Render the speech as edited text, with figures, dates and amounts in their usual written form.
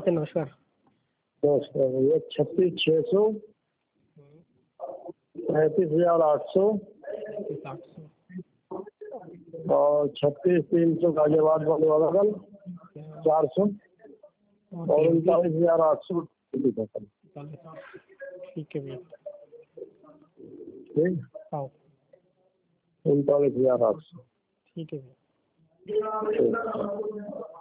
नमस्ते नमस्कार। नमस्कार भैया। 36,600, 35,800 और 36,300 गाजियाबाद वाले वाला कल 400 और 39,800। ठीक है भैया। ठीक, 39,800। ठीक है भैया।